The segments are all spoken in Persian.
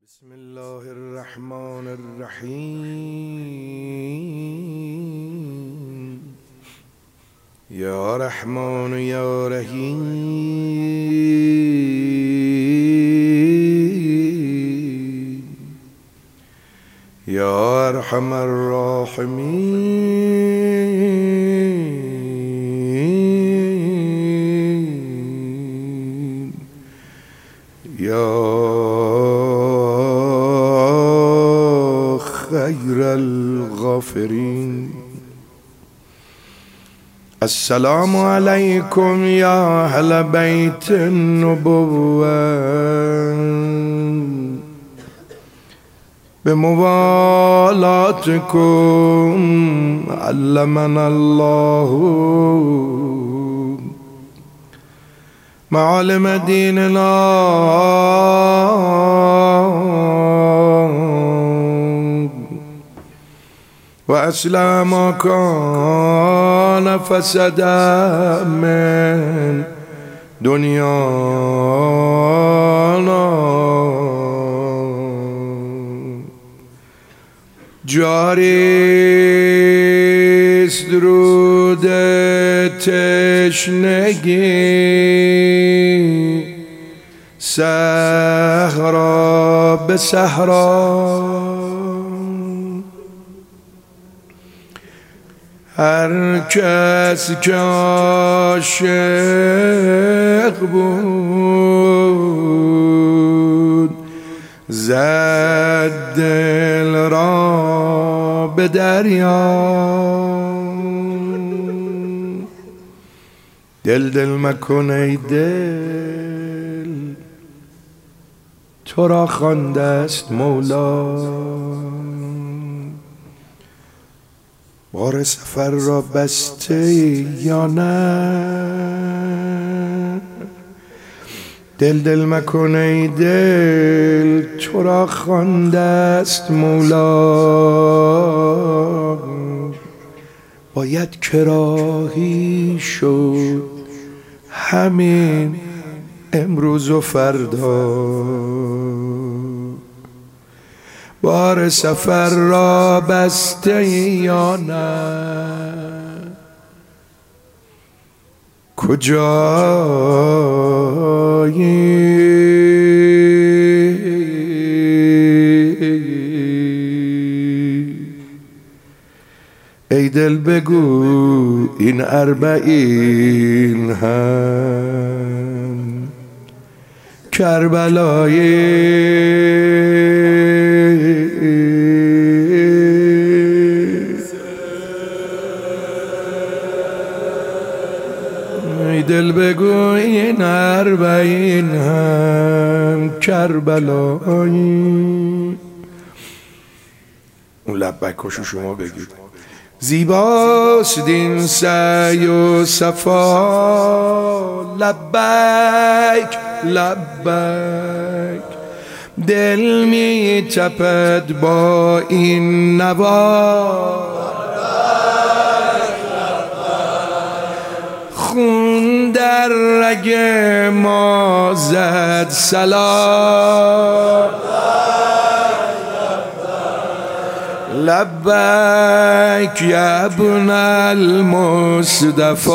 بسم الله الرحمن الرحيم يا رحمن يا رحيم يا أرحم الراحمين يا خير الغافرين. السلام عليكم يا أهل بيت النبوة بموالاتكم علمنا الله معالم ديننا وأصلح ما كان فسدا من دنيانا. جاریست درود تشنگی صحرا به صحرا، هر کس که عاشق بود زد دل را به دریا. دل مکن ای دل، تو را خوانده است مولا. بار سفر را بسته یا نه؟ دل مکن ای دل، تو را خوانده است مولا. باید کراهی شد همین امروز و فردا. بار سفر را بسته یا نه؟ کجایی ای دل بگو این 40 هم کربلایی. دل بگو این 40 هم کربلایی. اون لبکاشو شما بگید. زیباست این سعی و صفا، لبیک لبیک. دل می تپد با این نوا، خون در رگ ما زد صلا. لبیک یا ابن المصطفى،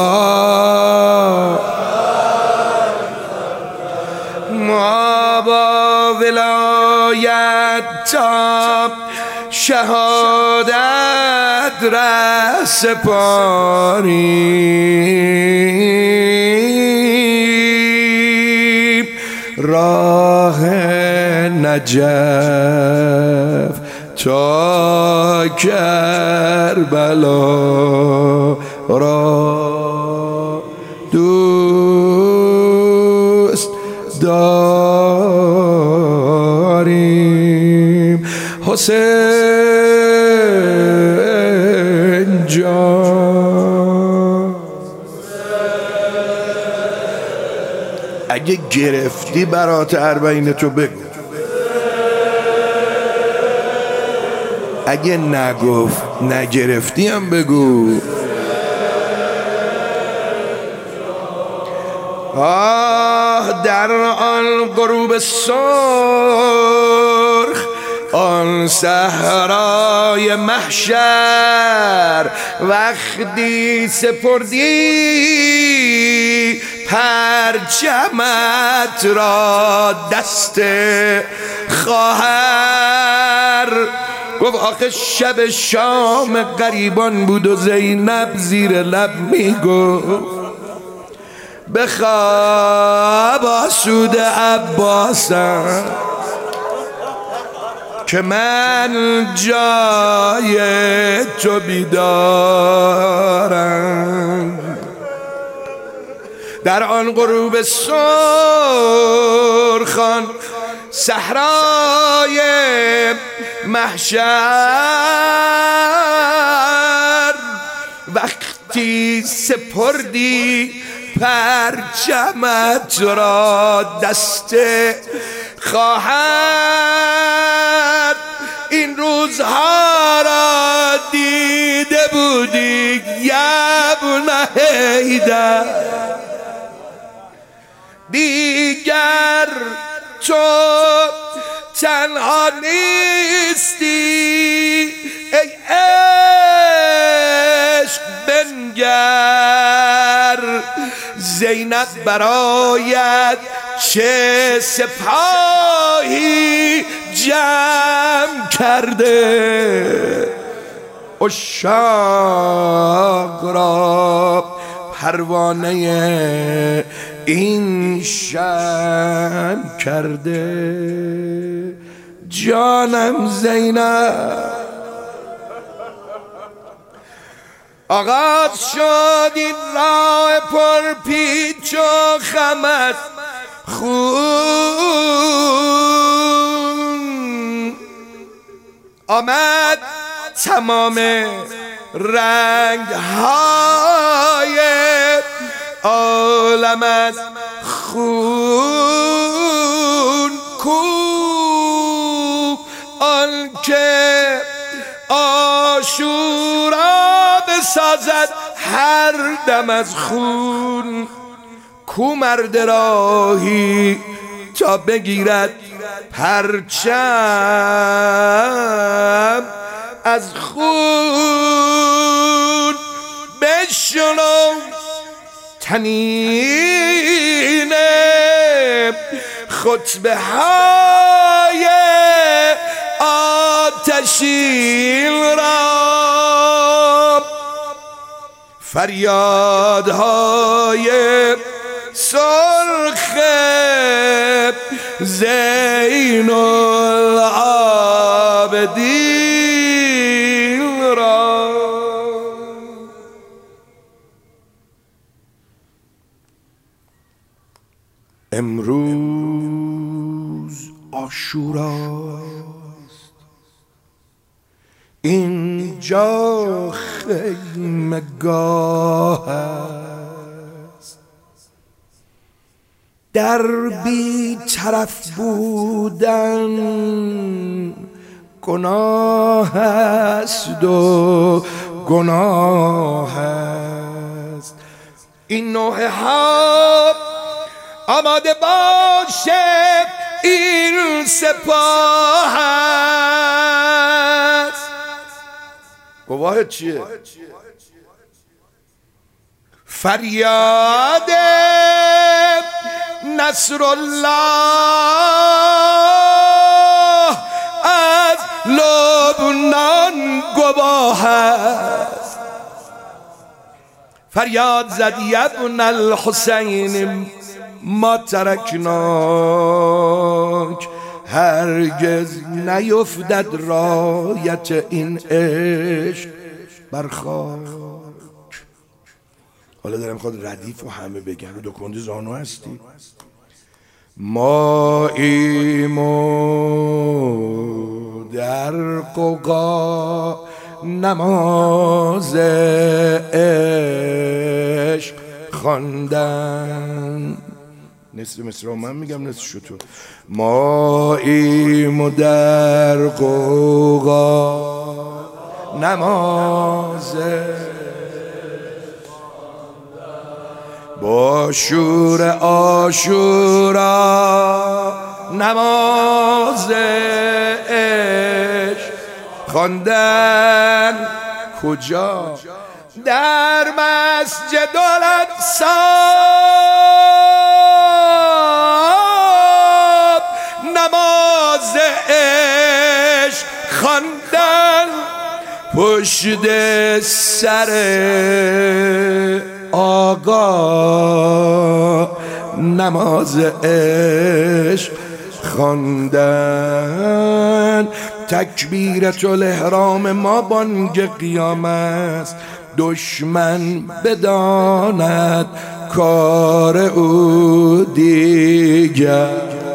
ما با ولایت تا شهادت ره سپاریم. راه نجف تا کربلا را دوست داریم. حسین جان اگه گرفتی برات 40 تو بگو، اگه نگرفتی هم بگو. در آن غروب صبح صحرای محشر وقتی سپردی پرچمت را دست خواهر. گفت آخه شب شام غریبان بود و زینب زیر لب میگفت بخواب آسود عباسم که من جای تو بیدارم. در آن غروب سرخان صحرای محشر وقتی سپردی پرچمت را دست خواهر، این روزها را دیده بودی ابن حیدر، دیگر تو تنها نیستی ای عشق بنگر. زینب برایت چه سپاهی جمع کرده، عشاق را پروانه این شمع کرده. جانم زینب آغاز شد این راه پر پیچ و خم از خون، آمد تمام رنگ های عالم از خون. کو آن که عاشورا بسازد هر دم از خون، کو مرد راهی تا بگیرد پرچم از خون. بشنو طنین خطبه های آتشین را، فریادهای سرخ زین العابدین را. امروز عاشوراست، اینجا خیمگاه است. در بی طرف بودن گناه است و گناه است. این نوحه ها آماده باشه، این سپاه است. گواه چیه؟ فریاد نصر الله از لبنان گواه است. فریاد زد ابن الحسین ما ترکناک، هرگز نیفتد رایت این عشق بر خاک. حالا دارم خود ردیف و همه بگن دو کندی زانو هستی. ماییم و در قوقا نماز عشق خواندن. نصف مصر من میگم نصف شو تو. ماییم و در قوقا نماز با شور عاشورا نماز عشق خواندن. کجا؟ در مسجد الاقصی نماز عشق خواندن، پشت سر آقا نماز عشق خواندن. تکبیرت الاحرام ما بانگ قیام است، دشمن بداند کار او دیگر.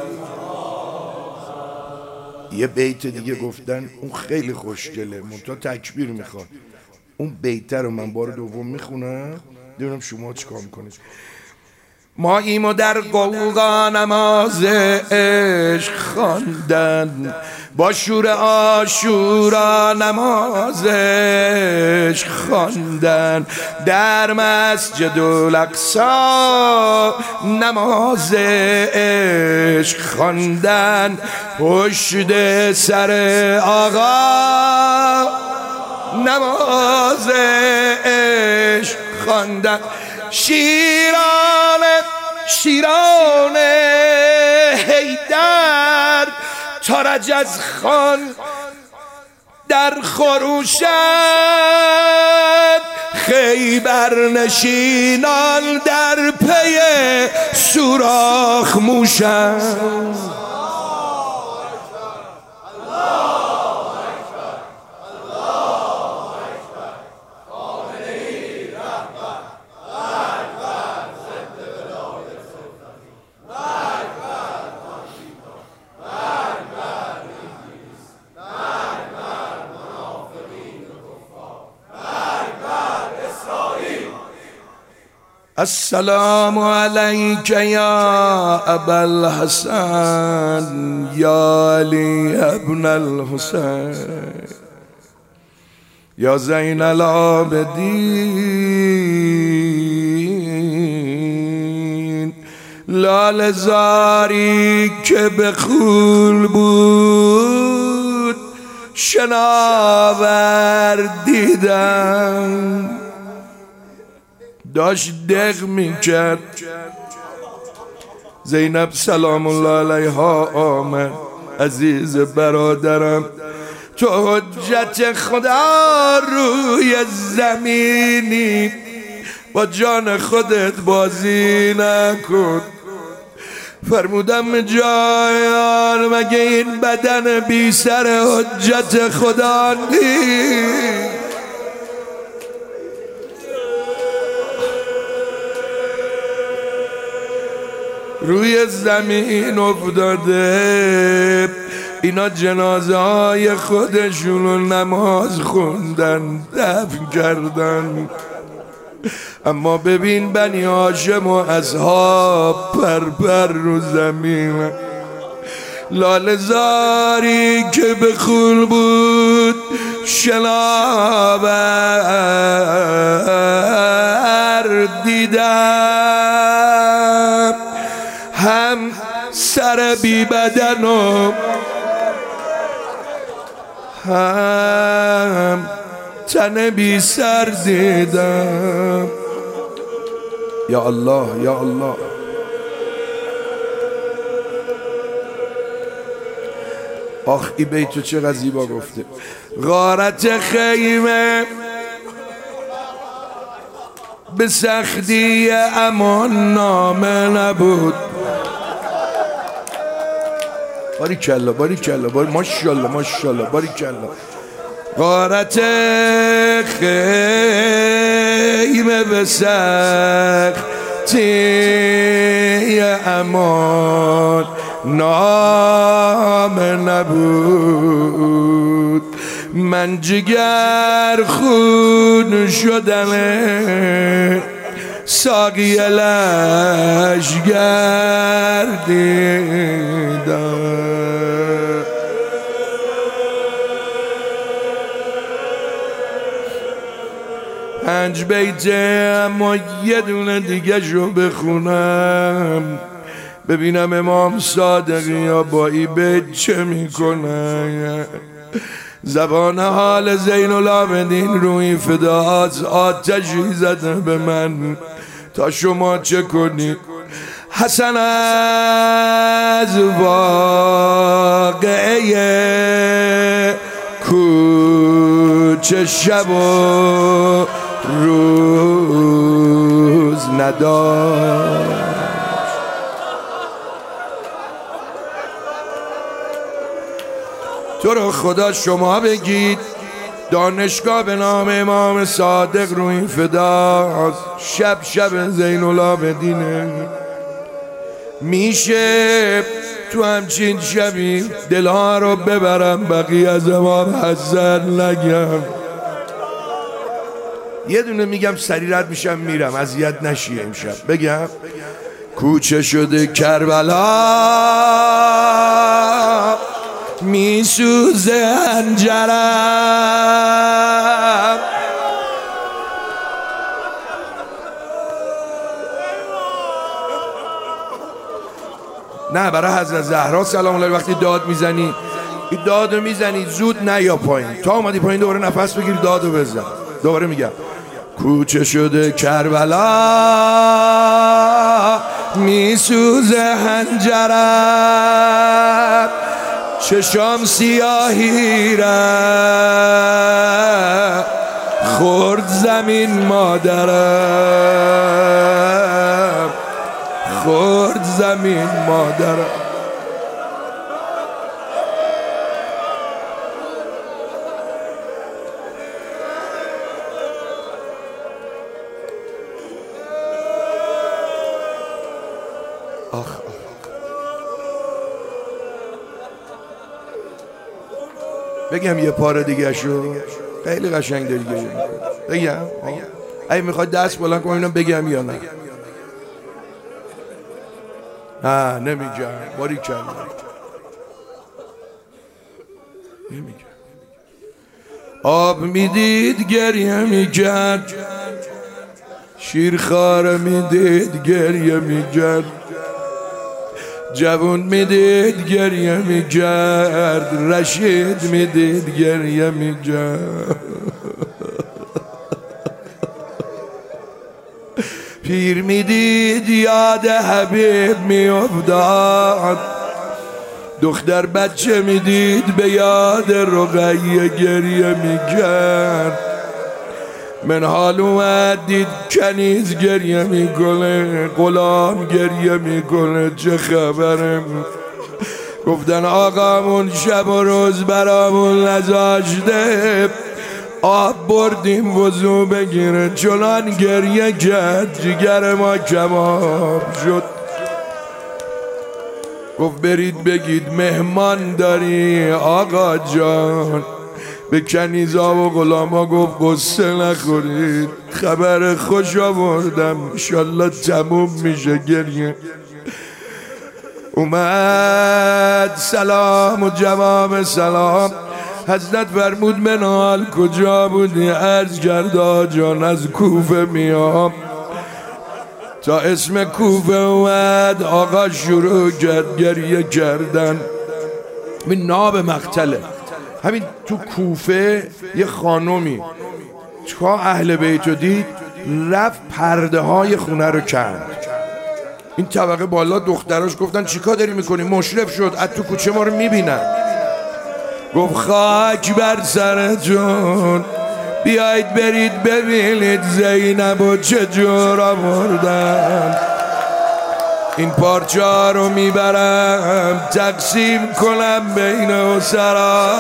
یه بیت دیگه گفتن اون خیلی خوشگله، منتها تکبیر میخواد. اون بیت رو من بار دوم میخونم ببینم شما چیکار میکنید. ما ایمو در قوقا نماز عشق خواندن، با شور عاشورا نماز عشق خواندن، در مسجد الاقصی نماز عشق خواندن، پشت سر آقا نماز عشق خواندن. شیران حیدر تارج از خان در خروشند، خیبر نشینان در پی سوراخ موشند. السلام علیک یا ابا الحسن یا علی ابن الحسین یا زین العابدین. لال زاری که به خول بود شناور دیدم، داشت دق میکرد. زینب سلام الله علیها آمد، عزیز برادرم تو حجت خدا روی زمینی، با جان خودت بازی نکن. فرمودم جایان مگه این بدن بی سر حجت خدا نیست؟ روی زمین افتاده، اینا جنازه های خودشونو نماز خوندن دفن کردن. اما ببین بنی هاشم و اصحاب پر رو زمین. لاله زاری که به خون بود شناور دیدم، هم سر بی بدن و هم تن بی سر دیدم. یا الله یا الله. آخ ای بیتو چقدر زیبا گفته. غارت خیمه به سختی امان نامه نبود. باری کلا باری کلا باری ماشالله ماشالله باری کلا. غارت خیمه به سختی امان نامه نبود. من جگر خون شدم ساقی لشگر دیدم. پنج بیته اما یه دونه دیگه شو بخونم. ببینم امام صادقی یا با ای بیت چه میکنه. زبان حال زین العابدین روی فداست، آتشی زده به من تا شما چه کنید. حسن از واقعه کوچه شب و روز نداشت. تو رو خدا شما بگید دانشگاه به نام امام صادق روی فداست، شب شب زین العابدینه. میشه تو همچین شبی دلها رو ببرم بقیه از امام حسن نگم. یه دونه میگم سریع رد میشم میرم، اذیت نشی امشب. بگم کوچه شده کربلا میسوزه انجرم، نه برای حضرت زهرا سلام الله. وقتی داد میزنی این دادو میزنی زود نیا پایین، تا اومدی پایین دوباره نفس بگیر دادو بزن. دوباره میگم کوچه شده کربلا میسوزه هنجرم، چشام سیاهی را خورد زمین مادرم، خورد زمین مادرم. آخ بگم یه پاره دیگه شو، خیلی قشنگ داری گریه میکنی. بگم اگه میخواد دست بلند کنم اینو بگم یا نه؟ نه نمیگم. باریکلا نمیگم. آب میدید گریه میکرد، شیرخواره میدید گریه میکرد، جوون میدید گریه میکرد، رشید میدید گریه میکرد، پیر میدید یاد حبیب میافتاد، دختر بچه میدید به یاد رقیه گریه میکرد. من حال اومد دید کنیز گریه میکنه، غلام گریه میکنه، چه خبرم؟ گفتن آقامون شب و روز برامون نذاشته، آب بردیم وضو بگیره، چنان گریه کرد جگر ما کباب شد. گفت برید بگید مهمان داری آقا جان. به کنیزا و غلاما گفت قصه نخورید، خبر خوش آوردم انشالله تموم میشه گریه. اومد سلام و جواب سلام، حضرت فرمود منال کجا بودی؟ عرض کرد جان از کوفه میام. تا اسم کوفه اومد آقا شروع کرد گریه کردن. این ناب مقتله. همین تو کوفه یه خانومی تا اهل بیتو دید رفت پرده های خونه رو کند. این طبقه بالا دختراش گفتن چیکار داری میکنی؟ مشرف شد از تو کوچه ما رو میبینن. گفت خاک بر سرتون، بیایید برید ببینید زینب و چجور آوردن. این پارچه ها رو میبرم تقسیم کنم بین اسرا.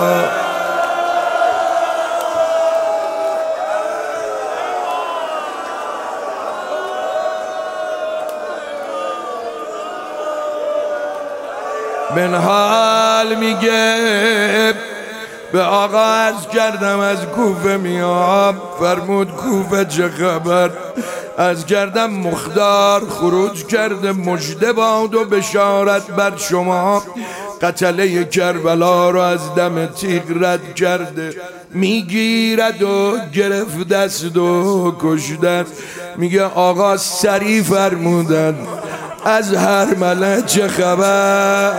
من حال میگه به آقا عرض کردم از کوفه میام. فرمود کوفه چه خبر؟ از کردم مختار خروج کرده، مژده باد و بشارت بر شما، قتله کربلا رو از دم تیغ رد کرده، میگیرد و گرفت دست و کشته. میگه آقا سریع فرمودن از هرمله چه خبر؟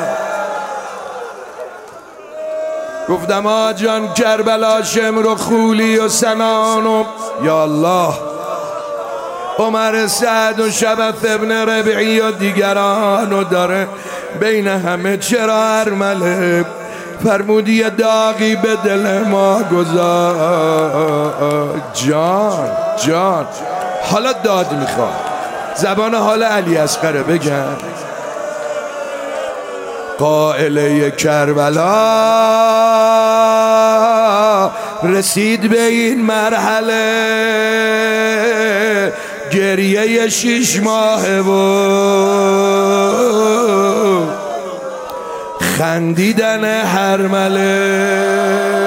گفتم آجان کربلا شمر و خولی و سنان و یا الله عمر سعد و شبث ابن ربعی و دیگران و داره بین همه چرا هرمله؟ فرمودی یه داغی به دل ما گذار. جان حالا داد میخواد، زبان حال علی اصغره بگن. قائله کربلا رسید به این مرحله، گریه 6 ماهه و خندیدن هرمله.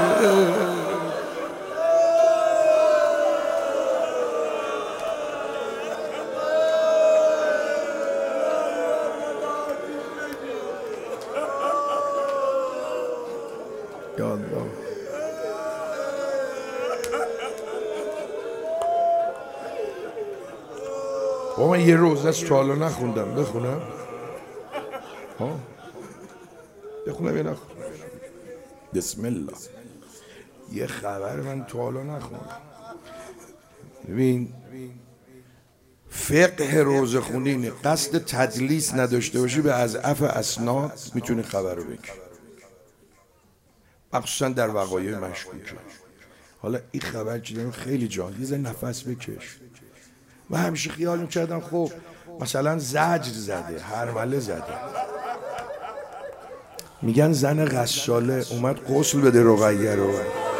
یا الله. من یه روز از تا حالا نخوندم، بخونم؟ بخونم یا نخونم؟ بسم الله. یه خبر من تا حالا نخوندم. ببین فقه روزه خونین قصد تدلیس نداشته باشی به اضعف اسناد میتونی خبر رو بگی، مخصوصا در وقایع مشکوکه. حالا این خبر چیزی خیلی جالب، یه نفس بکش. من همیشه خیال میکردم خب مثلا زجر زده، هرمله زده. میگن زن غساله اومد غسل بده رقیه رو.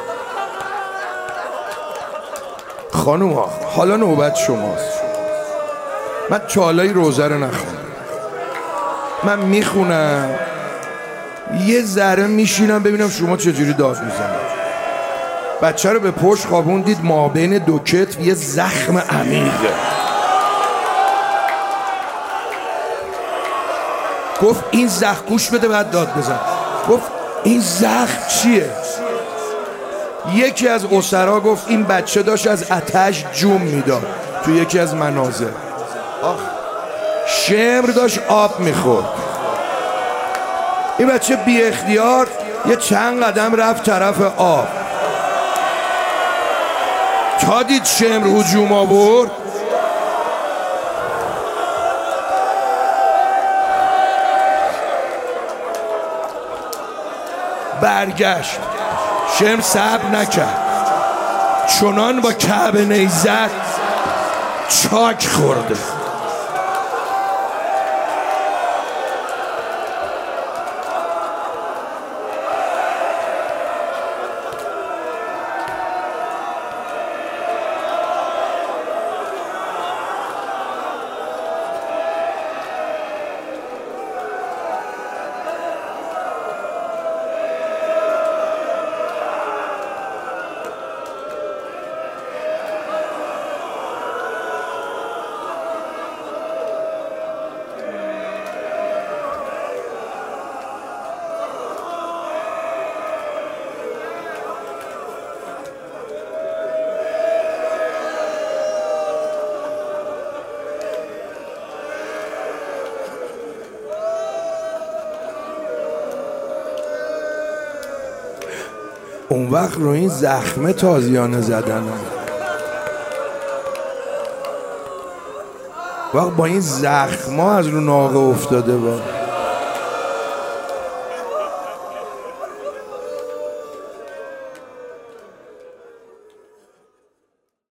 خانوم ها حالا نوبت شماست. من چالای روزه رو نخوندم، من میخونم یه ذره میشینم ببینم شما چجوری داد میزنید. بچه رو به پشت خوابوندید، مابین دو کتف یه زخم عمیقه. گفت این زخم، گوش بده بعد داد بزن. گفت این زخم چیه؟ یکی از اسرا گفت این بچه داشت از آتش جوم میداد تو یکی از مناظر. شمر داشت آب میخورد. این بچه بی اختیار یه چند قدم رفت طرف آب، تا دید شمر هجوم آورد برگشت. شمر صبر نکرد، چنان با کعب نیزد چاک خورده. اون وقت رو این زخمه تازیانه زدن، وقت با این زخمه از رو ناقه افتاده با